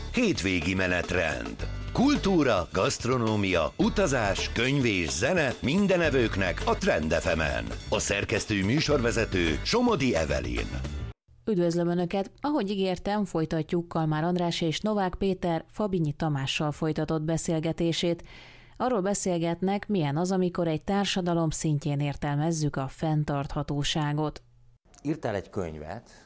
Hétvégi menetrend. Kultúra, gasztronómia, utazás, könyv és zene minden evőknek a Trend FM-en. A szerkesztő műsorvezető Somodi Evelyn. Üdvözlöm Önöket! Ahogy ígértem, folytatjuk Kalmár András és Novák Péter Fabinyi Tamással folytatott beszélgetését. Arról beszélgetnek, milyen az, amikor egy társadalom szintjén értelmezzük a fenntarthatóságot. Írtál egy könyvet,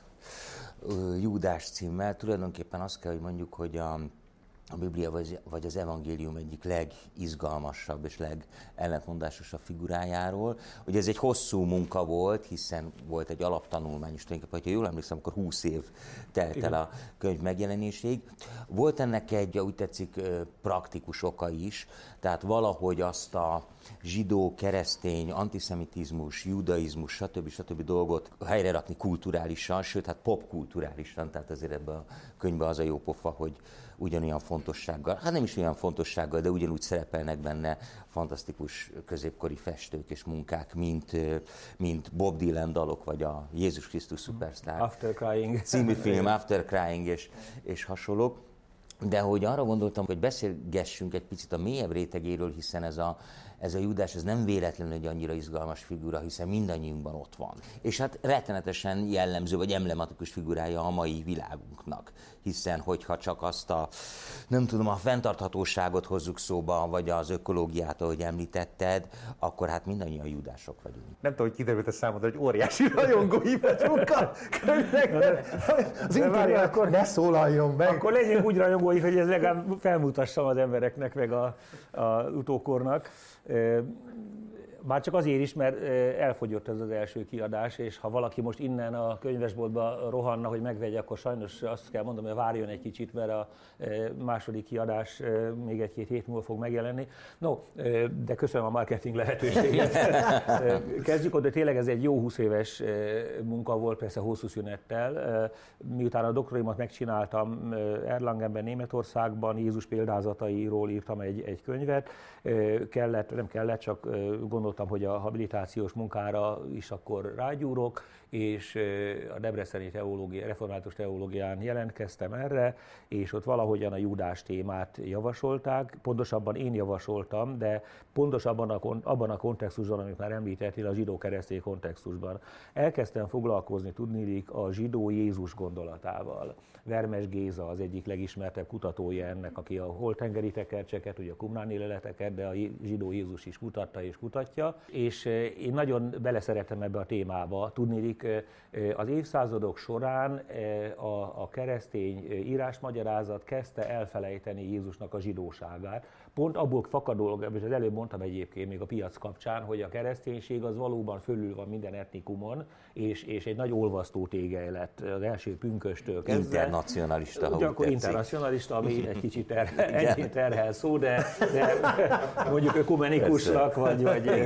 Júdás címmel, tulajdonképpen azt kell, hogy mondjuk, hogy a Biblia vagy az evangélium egyik legizgalmasabb és legellentmondásosabb figurájáról. Ugye ez egy hosszú munka volt, hiszen volt egy alaptanulmány is, tulajdonképpen, ha jól emlékszem, akkor 20 év telt el a könyv megjelenéséig. Volt ennek egy, úgy tetszik, praktikus oka is, tehát valahogy azt a zsidó, keresztény, antiszemitizmus, judaizmus, stb. Dolgot helyre rakni kulturálisan, sőt, hát popkulturálisan, tehát azért ebben a könyvben az a jó pofa, hogy ugyanolyan fontossággal, hát nem is olyan fontossággal, de ugyanúgy szerepelnek benne fantasztikus középkori festők és munkák, mint Bob Dylan dalok, vagy a Jézus Krisztus Superstar After Crying című film, After Crying és hasonlók. De hogy arra gondoltam, hogy beszélgessünk egy picit a mélyebb rétegéről, hiszen ez a Júdás, ez nem véletlenül egy annyira izgalmas figura, hiszen mindannyiunkban ott van. És hát rettenetesen jellemző vagy emblematikus figurája a mai világunknak. Hiszen hogyha csak azt a fenntarthatóságot hozzuk szóba, vagy az ökológiát, ahogy említetted, akkor hát mindannyian Júdások vagyunk. Nem tudom, hogy kiderült a számodra, hogy óriási rajongói vagyunk a könyvnek. Az interjú akkor ne szólaljon meg. Akkor legyünk úgy rajongói, hogy ez legalább felmutassam az embereknek, meg a utókornak. Már csak azért is, mert elfogyott ez az első kiadás, és ha valaki most innen a könyvesboltba rohanna, hogy megvegye, akkor sajnos azt kell mondom, hogy várjon egy kicsit, mert a második kiadás még egy-két hét múlva fog megjelenni. No, de köszönöm a marketing lehetőséget. Kezdjük oda, tényleg ez egy jó 20 éves munka volt, persze hosszú szünettel. Miután a doktorimat megcsináltam Erlangenben, Németországban, Jézus példázatairól írtam egy könyvet. Nem kellett, csak gondoltam, hogy a habilitációs munkára is akkor rágyúrok, és a debreceni református teológián jelentkeztem erre, és ott valahogyan a Júdás témát javasolták. Pontosabban én javasoltam, de pontosabban abban a kontextusban, amit már említettél, a zsidó-keresztény kontextusban. Elkezdtem foglalkozni, tudniillik, a zsidó Jézus gondolatával. Vermes Géza az egyik legismertebb kutatója ennek, aki a holtengeri tekercseket, ugye a qumráni leleteket, de a zsidó Jézus is kutatta és kutatja. És én nagyon beleszerettem ebbe a témába. Tudniillik, az évszázadok során a keresztény írásmagyarázat kezdte elfelejteni Jézusnak a zsidóságát. Pont abból fakadólag, és az előbb mondtam egyébként még a piac kapcsán, hogy a kereszténység az valóban fölül van minden etnikumon, és egy nagy olvasztó tégely lett az első pünköstől kezdve. Internacionalista, ha akkor internacionalista, ami egy kicsit terhel szó, de mondjuk ökumenikusnak, vagy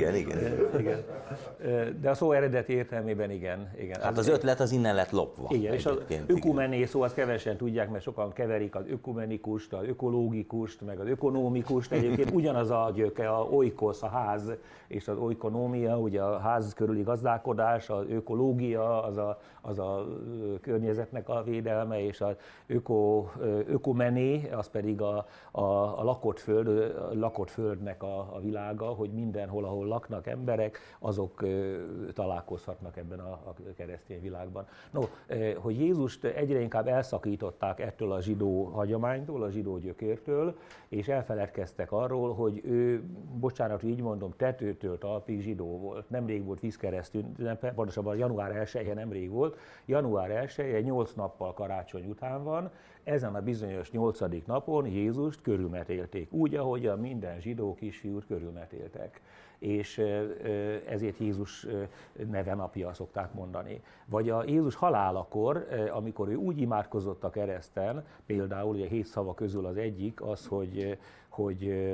igen. De a szó eredeti értelmében igen. Hát az ötlet az innen lett lopva. Igen, és az ökumené szó, azt kevesen tudják, mert sokan keverik az ökumenikust, az ökológikust, meg az ökonómikust. Egyébként ugyanaz a gyöke, a oikosz, a ház, és az oikonómia, ugye a ház körüli gazdálkodás, az ökológia, az a környezetnek a védelme, és az ökumené, az pedig a lakott földnek a világa, hogy mindenhol, ahol laknak emberek, azok találkozhatnak ebben a keresztény világban. No, hogy Jézust egyre inkább elszakították ettől a zsidó hagyománytól, a zsidó gyökértől, és elfeledkeztek arról, hogy ő, bocsánat, így mondom, tetőtől talpig zsidó volt. Nemrég volt vízkereszt ünnepe, pontosabban január 1-e nemrég volt. Január 1-e 8 nappal karácsony után van. Ezen a bizonyos 8. napon Jézust körülmetélték, úgy, ahogyan minden zsidó kisfiút körülmetéltek. És ezért Jézus neve napja szokták mondani. Vagy a Jézus halálakor, amikor ő úgy imádkozott a kereszten, például ugye 7 szava közül az egyik az, hogy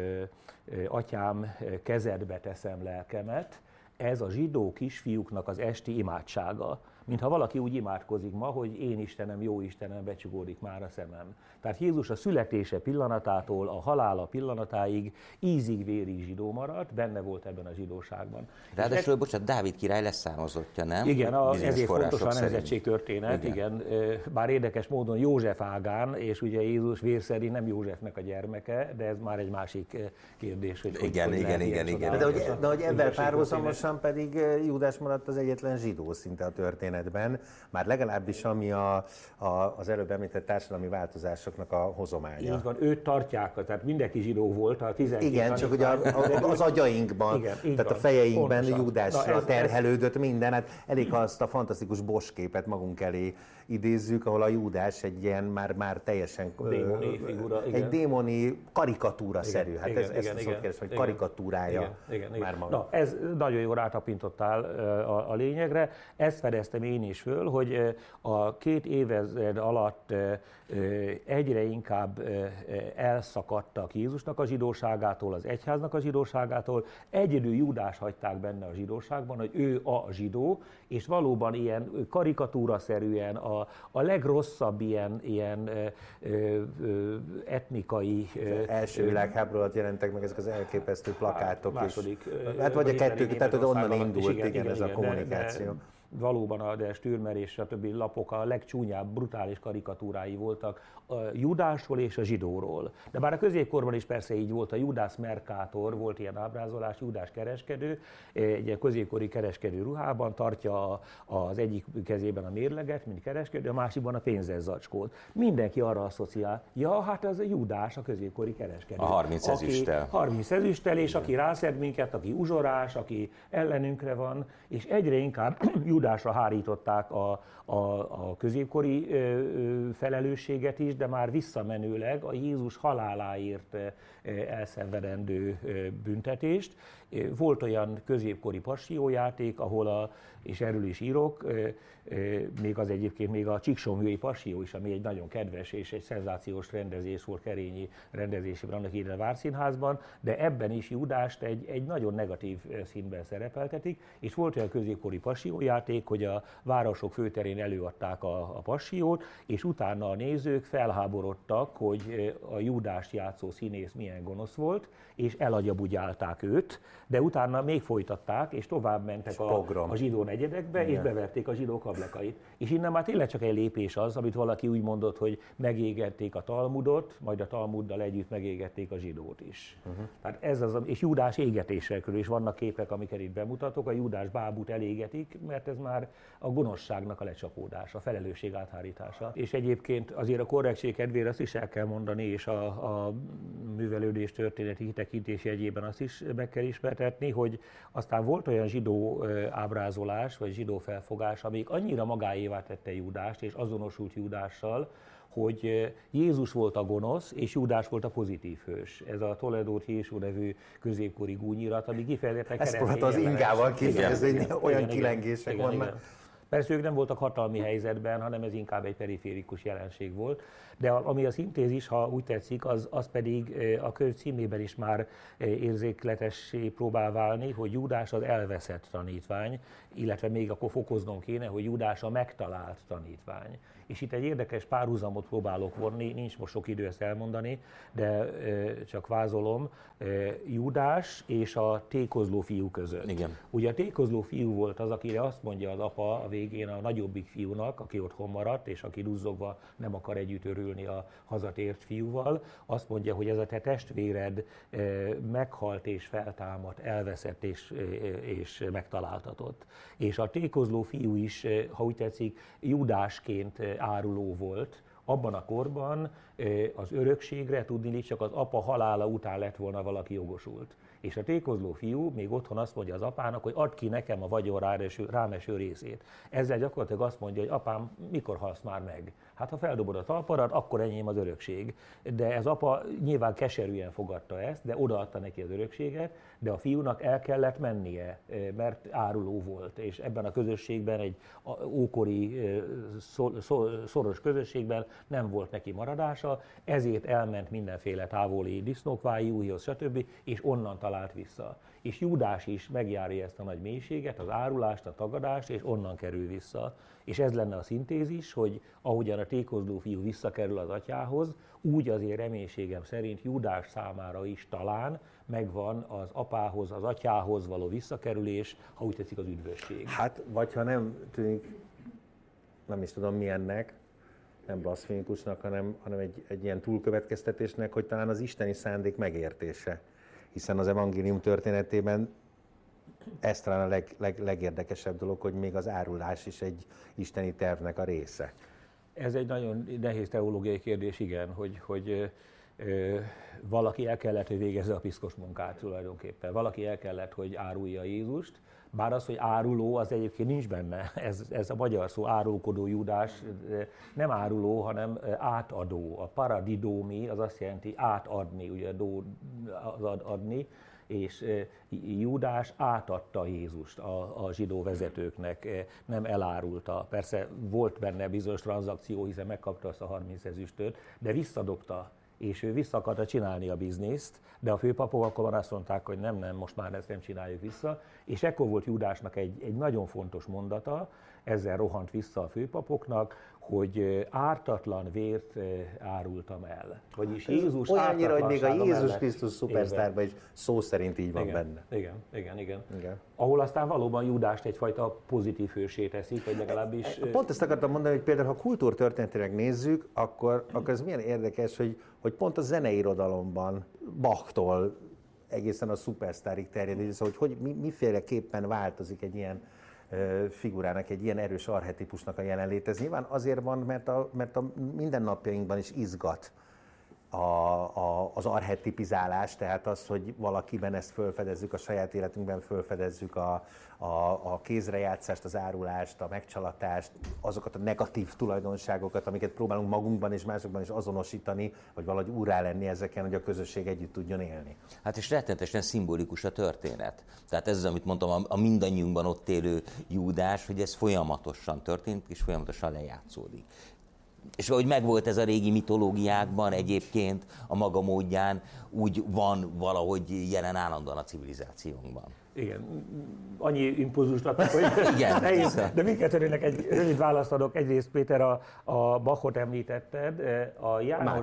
atyám, kezedbe teszem lelkemet, ez a zsidó kisfiúknak az esti imádsága. mintha valaki úgy imádkozik ma, hogy én Istenem, jó Istenem, becsukódik már a szemem. Tehát Jézus a születése pillanatától a halála pillanatáig ízig-vérig zsidó maradt, benne volt ebben a zsidóságban. Ráadásul, bocsánat, Dávid király leszármazottja, nem? Igen, Bizonyos ezért fontos a szerint. nemzetségtörténet, igen. Bár érdekes módon József ágán, és ugye Jézus vér szerint nem Józsefnek a gyermeke, de ez már egy másik kérdés, hogy igen. De hogy ebben párhuzamosan pedig Júdás maradt az egyetlen zsidó szinte a történetben, már legalábbis ami az előbb említett társadalmi változásoknak a hozománya. Így van, őt tartják, tehát mindenki zsidó volt a 12. Igen, csak ugye az agyainkban, igen, tehát van, a fejeinkben pontosan. Júdásra terhelődött minden, hát elég azt a fantasztikus Bosch képet magunk elé idézzük, ahol a Júdás egy ilyen már teljesen démoni figura, egy démoni karikatúra-szerű, hát igen, ezt az ott kérdés, hogy karikatúrája már maga. Na, ez nagyon jól rátapintottál a lényegre, ezt fedeztem én is föl, hogy a 2 évezred alatt egyre inkább elszakadtak Jézusnak a zsidóságától, az egyháznak a zsidóságától, egyedül Júdás hagyták benne a zsidóságban, hogy ő a zsidó, és valóban ilyen karikatúraszerűen a legrosszabb ilyen etnikai... Első világháború alatt jelentek meg ezek az elképesztő plakátok. Második, hát vagy a kettő, tehát onnan indult igen, ez a kommunikáció. Valóban a Stürmer és a többi lapok a legcsúnyább, brutális karikatúrái voltak a Judásról és a zsidóról. De bár a középkorban is persze így volt, a Judas Mercator, volt ilyen ábrázolás, Judás kereskedő, egy középkori kereskedő ruhában tartja az egyik kezében a mérleget, mint kereskedő, a másikban a pénzes zacskót. Mindenki arra asszociál, ja, hát az a Judás, a középkori kereskedő. A 30 ezüsttel. 30 ezüsttel, és aki rászed minket, aki uzsorás, aki ellenünkre van, és egyre inkább Judásra hárították a középkori felelősséget is, de már visszamenőleg a Jézus haláláért elszenvedendő büntetést. Volt olyan középkori passió-játék, ahol és erről is írok, még az egyébként még a Csíksomlyói passió is, ami egy nagyon kedves és egy szenzációs rendezés volt Kerényi rendezésében annak idején a Várszínházban, de ebben is Judást egy nagyon negatív színben szerepeltetik, és volt olyan középkori passió-játék, hogy a városok főterén előadták a passió-t, és utána a nézők felháborodtak, hogy a Judást játszó színész milyen gonosz volt, és elagyabugyálták őt, de utána még folytatták, és tovább mentek a zsidó negyedekbe, és beverték a zsidók ablakait. És innen már tényleg csak egy lépés az, amit valaki úgy mondott, hogy megégették a Talmudot, majd a Talmuddal együtt megégették a zsidót is. Tehát ez az, és Júdás égetésre körül is vannak képek, amiket itt bemutatok, a Júdás bábút elégetik, mert ez már a gonoszságnak a lecsapódása, a felelősség áthárítása. És egyébként azért a korrektség kedvére azt is el kell mondani, és a művelődés történeti kitekintés jegyében azt is meg kell ismertetni, hogy aztán volt olyan zsidó ábrázolás, vagy zsidó felfogás, amik annyira magáévá tette Júdást, és azonosult Júdással, hogy Jézus volt a gonosz, és Júdás volt a pozitív hős. Ez a Toledót Jésú nevű középkori gúnyirat, ami kifejezetten ezt próbálta az ingával kifejezni, olyan kilengések vannak. Igen. Persze ők nem voltak hatalmi helyzetben, hanem ez inkább egy periférikus jelenség volt. De ami a szintézis, ha úgy tetszik, az pedig a könyv címében is már érzékletessé próbál válni, hogy Júdás az elveszett tanítvány, illetve még akkor fokoznom kéne, hogy Júdás a megtalált tanítvány. És itt egy érdekes párhuzamot próbálok vonni, nincs most sok idő ezt elmondani, de csak vázolom, Júdás és a tékozló fiú között. Igen. Ugye a tékozló fiú volt az, akire azt mondja az apa a végén a nagyobbik fiúnak, aki otthon maradt, és aki duzzogva nem akar együtt örülni a hazatért fiúval, azt mondja, hogy ez a te testvéred meghalt és feltámadt, elveszett és megtaláltatott. És a tékozló fiú is, ha úgy tetszik, Júdásként áruló volt. Abban a korban az örökségre tudniillik csak az apa halála után lett volna valaki jogosult. És a tékozló fiú még otthon azt mondja az apának, hogy add ki nekem a vagyon rám eső részét. Ezzel gyakorlatilag azt mondja, hogy apám, mikor halsz már meg? Hát ha feldobod a talparat, akkor enyém az örökség. De ez apa nyilván keserűen fogadta ezt, de odaadta neki az örökséget, de a fiúnak el kellett mennie, mert áruló volt. És ebben a közösségben, egy ókori szoros közösségben nem volt neki maradása, ezért elment mindenféle távoli disznókvájúhoz, stb. És onnan talált vissza. És Júdás is megjárja ezt a nagy mélységet, az árulást, a tagadást, és onnan kerül vissza. És ez lenne a szintézis, hogy ahogyan a tékozló fiú visszakerül az atyához, úgy azért reménységem szerint Júdás számára is talán megvan az apához, az atyához való visszakerülés, ha úgy tetszik, az üdvösség. Hát, vagy ha nem tűnik, nem is tudom milyennek, nem blaszfémikusnak, hanem egy ilyen túlkövetkeztetésnek, hogy talán az isteni szándék megértése. Hiszen az evangélium történetében ez talán a legérdekesebb dolog, hogy még az árulás is egy isteni tervnek a része. Ez egy nagyon nehéz teológiai kérdés, igen, hogy valaki el kellett, hogy végezze a piszkos munkát tulajdonképpen. Valaki el kellett, hogy árulja Jézust, bár az, hogy áruló, az egyébként nincs benne. Ez a magyar szó, árulkodó Júdás, nem áruló, hanem átadó. A paradidómi az azt jelenti átadni, ugye az adni, és Júdás átadta Jézust a zsidó vezetőknek, nem elárulta. Persze volt benne bizonyos tranzakció, hiszen megkapta azt a 30 ezüstöt, de visszadobta, és ő vissza akarta csinálni a bizniszt, de a főpapok akkor azt mondták, hogy nem, most már ezt nem csináljuk vissza, és ekkor volt Júdásnak egy nagyon fontos mondata, ezzel rohant vissza a főpapoknak, hogy ártatlan vért árultam el. Vagyis Jézus olyannyira, hogy még a Jézus mellett Krisztus szupersztárban is szó szerint így van igen, benne. Igen. Ahol aztán valóban Júdást egyfajta pozitív hősé teszik, vagy legalábbis... Pont ezt akartam mondani, hogy például ha kultúrtörténetileg nézzük, akkor ez milyen érdekes, hogy pont a zeneirodalomban Bachtól egészen a szupersztárig terjed, szóval hogy miféleképpen változik egy ilyen figurának, egy ilyen erős archetípusnak a jelenléte. Ez nyilván azért van, mert a mindennapjainkban is izgat az archetipizálás, tehát az, hogy valakiben ezt felfedezzük, a saját életünkben felfedezzük a kézrejátszást, az árulást, a megcsalatást, azokat a negatív tulajdonságokat, amiket próbálunk magunkban és másokban is azonosítani, vagy valahogy úrrá lenni ezeken, hogy a közösség együtt tudjon élni. Hát és rettenetesen szimbolikus a történet. Tehát ez az, amit mondtam, a mindannyiunkban ott élő Júdás, hogy ez folyamatosan történt, és folyamatosan lejátszódik. És ahogy megvolt ez a régi mitológiákban egyébként a maga módján, úgy van valahogy jelen állandóan a civilizációnkban. Igen, annyi impulzust adtak, hogy igen, nehéz, de mindkettőnek egy rövid választ adok. Egyrészt Péter a Bachot említetted, a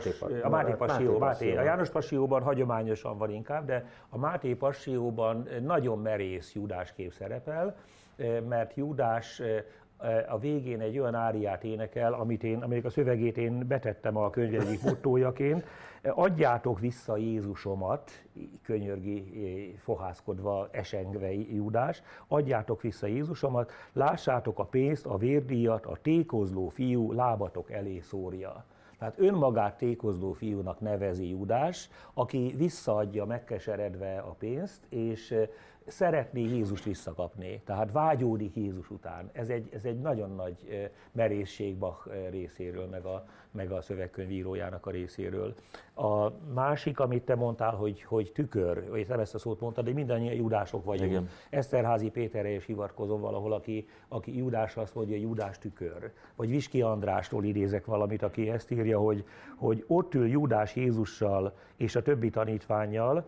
János Passió-ban hagyományosan van inkább, de a Máté Passió-ban nagyon merész Júdás kép szerepel, mert Júdás a végén egy olyan áriát énekel, aminek a szövegét én betettem a könyv egyik mottójaként. Adjátok vissza Jézusomat, könyörgi, fohászkodva, esengve Júdás, adjátok vissza Jézusomat, lássátok a pénzt, a vérdíjat, a tékozló fiú lábatok elé szórja. Tehát önmagát tékozló fiúnak nevezi Júdás, aki visszaadja megkeseredve a pénzt, és szeretné Jézust visszakapni, tehát vágyódik Jézus után. Ez egy nagyon nagy merészség Bach részéről, meg a szövegkönyvírójának a részéről. A másik, amit te mondtál, hogy tükör, vagy nem ezt a szót mondtad, de mindannyian Júdások vagyunk. Igen. Eszterházy Péterre is hivatkozom valahol, aki Júdásra azt mondja, hogy Júdás tükör. Vagy Viski Andrástól idézek valamit, aki ezt írja, hogy ott ül Júdás Jézussal és a többi tanítvánnyal,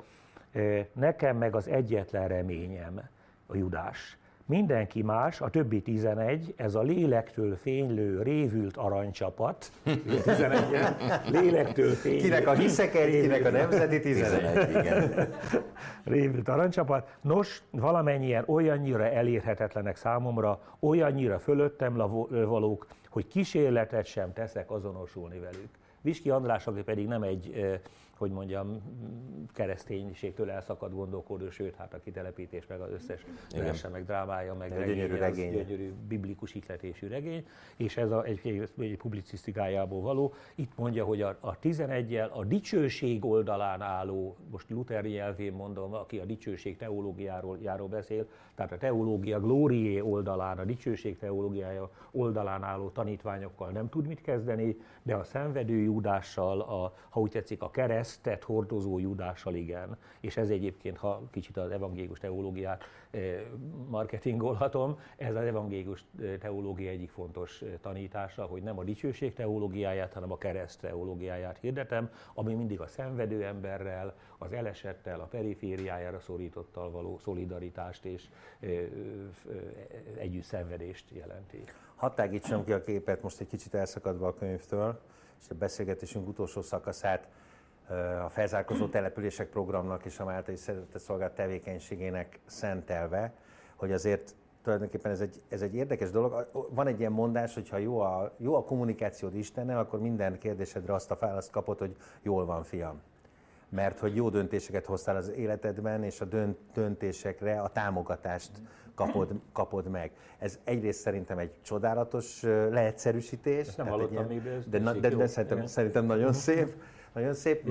nekem meg az egyetlen reményem a Judás. Mindenki más, a többi 11, ez a lélektől fénylő, révült aranycsapat, 11, lélektől fénylő. Kinek a hiszek egy, kinek a nemzeti 11, igen. Révült aranycsapat. Nos, valamennyien olyannyira elérhetetlenek számomra, olyannyira fölöttem valók, hogy kísérletet sem teszek azonosulni velük. Viski András, aki pedig nem egy, hogy mondjam, kereszténységtől elszakadt gondolkodó, sőt, hát a kitelepítés, meg az összes verse, meg drámája, meg gyönyörű biblikus ihletésű regény, és ez egy publicisztikájából való. Itt mondja, hogy a 11-jel a dicsőség oldalán álló, most Luther nyelvén mondom, aki a dicsőség teológiáról beszél, tehát a teológia glórié oldalán, a dicsőség teológiája oldalán álló tanítványokkal nem tud mit kezdeni, de a szenvedő Júdással, ha úgy tetszik, a keresztet hordozó Júdással igen. És ez egyébként, ha kicsit az evangélikus teológiát marketingolhatom, ez az evangélikus teológia egyik fontos tanítása, hogy nem a dicsőség teológiáját, hanem a kereszt teológiáját hirdetem, ami mindig a szenvedő emberrel, az elesettel, a perifériájára szorítottal való szolidaritást és együtt szenvedést jelenti. Hadd tágítsam ki a képet most egy kicsit elszakadva a könyvtől, és a beszélgetésünk utolsó szakaszát a felzárkózó települések programnak és a Máltai Szeretett Szolgálat tevékenységének szentelve, hogy azért tulajdonképpen ez egy érdekes dolog. Van egy ilyen mondás, hogy ha jó a kommunikációd Istennel, akkor minden kérdésedre azt a választ kapod, hogy jól van, fiam. Mert hogy jó döntéseket hoztál az életedben, és a döntésekre a támogatást kapod meg. Ez egyrészt szerintem egy csodálatos leegyszerűsítés. Ezt nem hallottam még, de szerintem nagyon szép. Nagyon szép.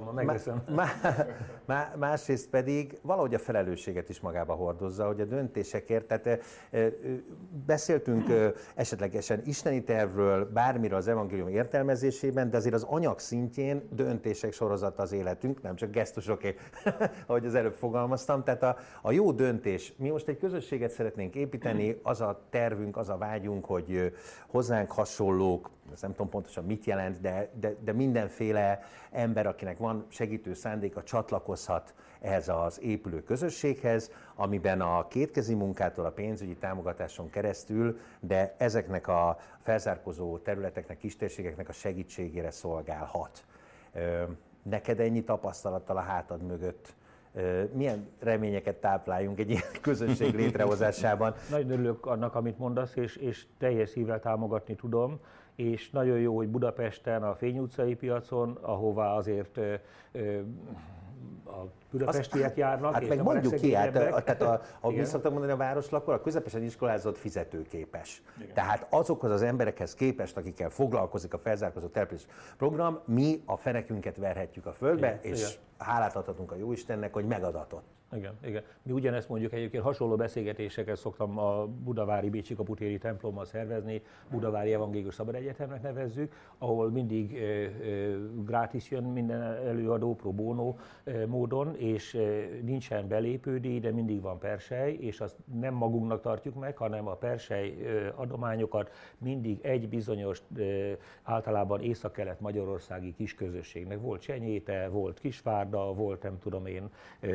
Másrészt pedig valahogy a felelősséget is magába hordozza, hogy a döntésekért, tehát beszéltünk esetlegesen isteni tervről, bármiről az evangélium értelmezésében, de azért az anyag szintjén döntések sorozata az életünk, nem csak gesztusoké, ahogy az előbb fogalmaztam. Tehát a jó döntés, mi most egy közösséget szeretnénk építeni, az a tervünk, az a vágyunk, hogy hozzánk hasonlók, ezt nem tudom pontosan mit jelent, de mindenféle ember, akinek van segítő szándéka, csatlakozhat ehhez az épülő közösséghez, amiben a kétkezi munkától a pénzügyi támogatáson keresztül, de ezeknek a felzárkózó területeknek, kistérségeknek a segítségére szolgálhat. Neked ennyi tapasztalattal a hátad mögött milyen reményeket tápláljunk egy ilyen közösség létrehozásában? Nagyon örülök annak, amit mondasz, és teljes szívvel támogatni tudom, és nagyon jó, hogy Budapesten, a Fény utcai piacon, ahová azért a budapestiek járnak. Hát meg mondjuk ki, tehát ahogy mi szoktam mondani a városlakó, a közepesen iskolázott fizetőképes. Igen. Tehát azokhoz az emberekhez képest, akikkel foglalkozik a felzárkózó település program, mi a fenekünket verhetjük a földbe, igen, és igen, hálát adhatunk a Jóistennek, hogy megadatott. Igen. Mi ugyanezt mondjuk egyébként hasonló beszélgetéseket szoktam a budavári Bécsi kaputéri templommal szervezni, Budavári Evangélikus Szabad Egyetemnek nevezzük, ahol mindig gratis jön minden előadó pro bono módon, és nincsen belépődíj, de mindig van persely, és azt nem magunknak tartjuk meg, hanem a persely adományokat mindig egy bizonyos, általában észak-kelet magyarországi kisközösségnek. Volt Csenyéte, volt Kisvárda, volt nem tudom én,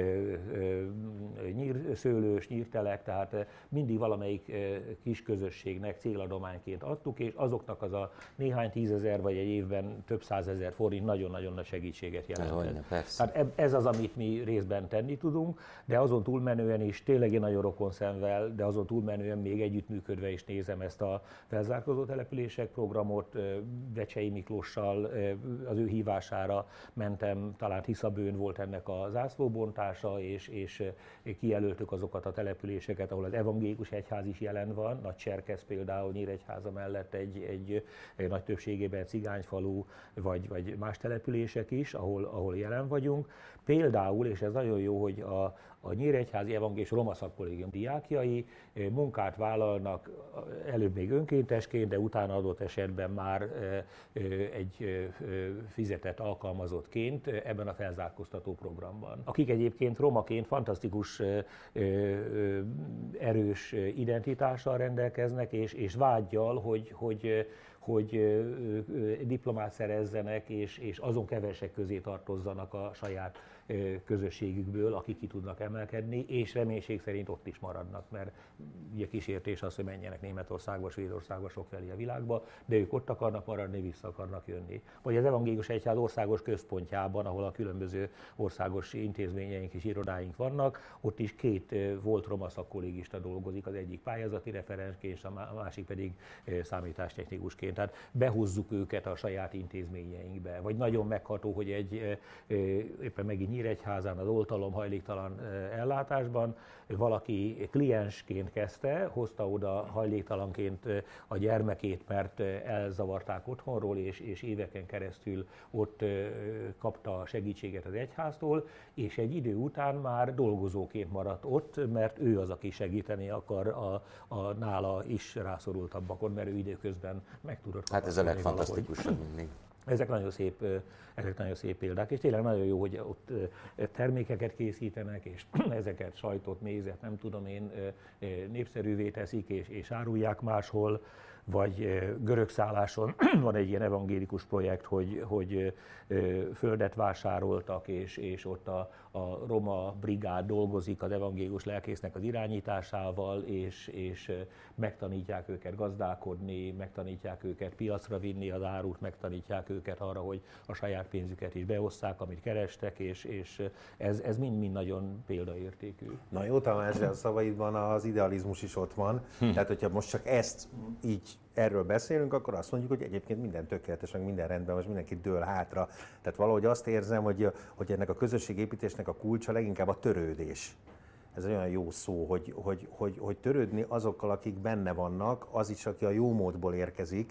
szőlős, nyírtelek, tehát mindig valamelyik kis közösségnek céladományként adtuk, és azoknak az a néhány tízezer vagy egy évben több százezer forint nagyon-nagyon nagy segítséget jelentett. Hát ez az, amit mi részben tenni tudunk, de azon túlmenően is tényleg én nagyon rokon szemvel, de azon túlmenően még együttműködve is nézem ezt a felzárkózó települések programot. Vecsei Miklóssal az ő hívására mentem, talán Tiszabőn volt ennek a zászlóbontása, és kijelöltük azokat a településeket, ahol az evangélikus egyház is jelen van, Nagycserkesz például, Nyíregyháza mellett egy nagy többségében cigányfalu, vagy más települések is, ahol jelen vagyunk. Például, és ez nagyon jó, hogy a Nyíregyházi Evangélikus Roma Szakkollégium diákjai munkát vállalnak, előbb még önkéntesként, de utána adott esetben már egy fizetett alkalmazottként ebben a felzárkóztató programban. Akik egyébként romaként fantasztikus erős identitással rendelkeznek, és vággyal, hogy diplomát szerezzenek, és azon kevesek közé tartozzanak a saját közösségükből, akik ki tudnak emelkedni, és reménység szerint ott is maradnak, mert ugye kísértés az, hogy menjenek Németországba, Svédországba, sokfelé a világba, de ők ott akarnak maradni, vissza akarnak jönni. Vagy az Evangélikus Egyház országos központjában, ahol a különböző országos intézményeink és irodáink vannak, ott is két volt roma szakkollégista dolgozik, az egyik pályázati referensként, és a másik pedig számítástechnikusként. Tehát behúzzuk őket a saját intézményeinkbe. Vagy nagyon megható, hogy éppen megint Nyíregyházán az oltalom hajléktalan ellátásban valaki kliensként kezdte, hozta oda hajléktalanként a gyermekét, mert elzavarták otthonról, és éveken keresztül ott kapta segítséget az egyháztól, és egy idő után már dolgozóként maradt ott, mert ő az, aki segíteni akar a nála is rászorultabbakon, mert ő időközben meg tudott. Hát ez a legfantasztikusabb mindig. Ezek nagyon szép példák, és tényleg nagyon jó, hogy ott termékeket készítenek, és ezeket sajtot, mézet, nem tudom én, népszerűvé teszik, és árulják máshol. vagy görög szálláson van egy ilyen evangélikus projekt, hogy földet vásároltak, és ott a roma brigád dolgozik az evangélikus lelkésznek az irányításával, és megtanítják őket gazdálkodni, megtanítják őket piacra vinni az árut, megtanítják őket arra, hogy a saját pénzüket is beosszák, amit kerestek, és ez mind nagyon példaértékű. Na jó, Tamás, de a szavaidban az idealizmus is ott van. Tehát, hogyha most csak ezt így erről beszélünk, akkor azt mondjuk, hogy egyébként minden tökéletes, meg minden rendben, most mindenki dől hátra. Tehát valahogy azt érzem, hogy ennek a közösségépítésnek a kulcsa leginkább a törődés. Ez olyan jó szó, hogy törődni azokkal, akik benne vannak, az is, aki a jó módból érkezik,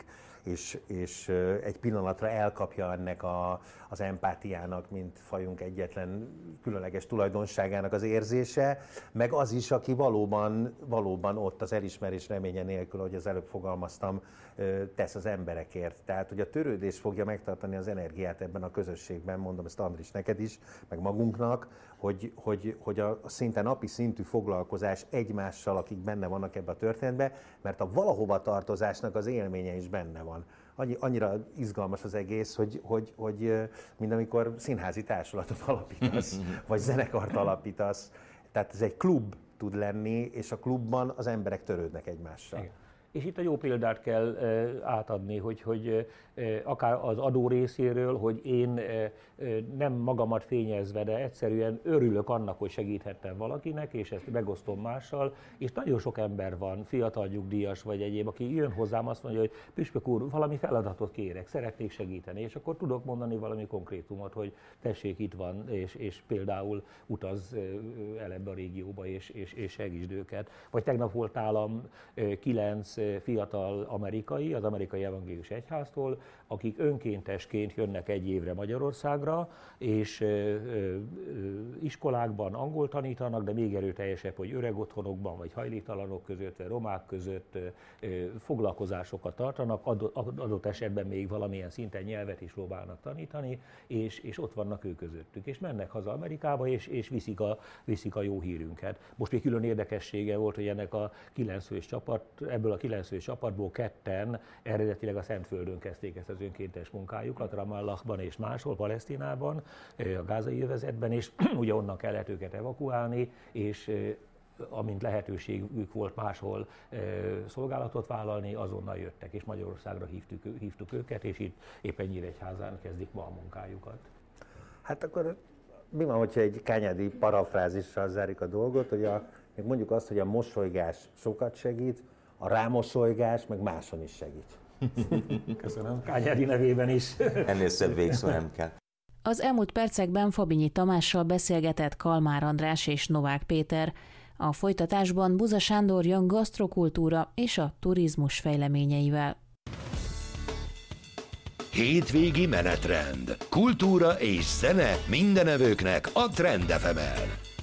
és egy pillanatra elkapja ennek az empátiának, mint fajunk egyetlen különleges tulajdonságának az érzése, meg az is, aki valóban ott az elismerés reménye nélkül, ahogy az előbb fogalmaztam, tesz az emberekért. Tehát, hogy a törődés fogja megtartani az energiát ebben a közösségben, mondom ezt Andris neked is, meg magunknak, hogy a szinte napi szintű foglalkozás egymással, akik benne vannak ebben a történetben, mert a valahova tartozásnak az élménye is benne van. Annyira izgalmas az egész, hogy mind amikor színházi társulatot alapítasz, vagy zenekart alapítasz. Tehát ez egy klub tud lenni, és a klubban az emberek törődnek egymással. Igen. És itt a jó példát kell átadni, hogy akár az adó részéről, hogy én nem magamat fényezve, de egyszerűen örülök annak, hogy segíthettem valakinek, és ezt megosztom mással, és nagyon sok ember van, fiatal nyugdíjas vagy egyéb, aki jön hozzám, azt mondja, hogy püspök úr, valami feladatot kérek, szeretnék segíteni, és akkor tudok mondani valami konkrétumot, hogy tessék, itt van, és például utazz el ebbe a régióba, és segítsd őket. Vagy tegnap volt nálam 9 fiatal amerikai, az Amerikai Evangélikus Egyháztól, akik önkéntesként jönnek egy évre Magyarországra, és iskolákban angol tanítanak, de még erőteljesebb, hogy öreg otthonokban, vagy hajléktalanok között, vagy romák között foglalkozásokat tartanak, adott esetben még valamilyen szinten nyelvet is próbálnak tanítani, és ott vannak ők közöttük, és mennek haza Amerikába, és viszik a jó hírünket. Most még külön érdekessége volt, hogy ennek a 9 fős csapat, ebből a 9 fős csapatból 2 eredetileg a Szentföldön kezdték ezt az önkéntes munkájukat, Ramallahban és máshol, Palesztinában, a gázai övezetben, és ugye onnan kellett őket evakuálni, és amint lehetőségük volt máshol szolgálatot vállalni, azonnal jöttek, és Magyarországra hívtuk őket, és itt éppen Nyíregyházán kezdik ma a munkájukat. Hát akkor mi van, hogyha egy kányádi parafrázissal zárjuk a dolgot, hogy még mondjuk azt, hogy a mosolygás sokat segít, a rámosolygás meg máson is segít. Köszönöm, Kányádi nevében is. Ennél szebb végszó nem kell. Az elmúlt percekben Fabinyi Tamással beszélgetett Kalmár András és Novák Péter. A folytatásban Buza Sándor jön gasztrokultúra és a turizmus fejleményeivel. Hétvégi menetrend. Kultúra és zene mindenevőknek a Trend FM-en.